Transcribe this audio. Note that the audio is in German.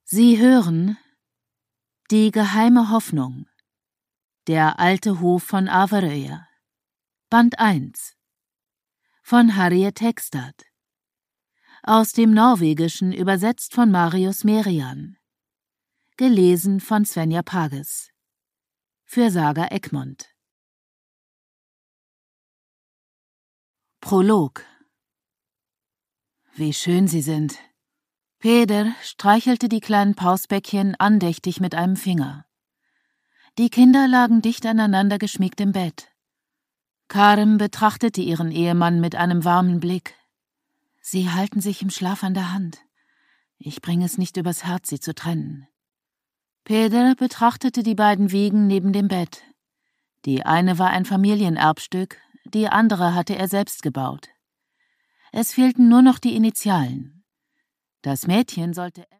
Sie hören Die geheime Hoffnung. Der alte Hof von Averøya. Band 1 von Harriet Hegstad. Aus dem Norwegischen übersetzt von Marius Merian. Gelesen von Svenja Pages. Für Saga Egmont. Prolog. Wie schön sie sind. Peder streichelte die kleinen Pausbäckchen andächtig mit einem Finger. Die Kinder lagen dicht aneinander geschmiegt im Bett. Karim betrachtete ihren Ehemann mit einem warmen Blick. Sie halten sich im Schlaf an der Hand. Ich bringe es nicht übers Herz, sie zu trennen. Peder betrachtete die beiden Wiegen neben dem Bett. Die eine war ein Familienerbstück, die andere hatte er selbst gebaut. Es fehlten nur noch die Initialen. Das Mädchen sollte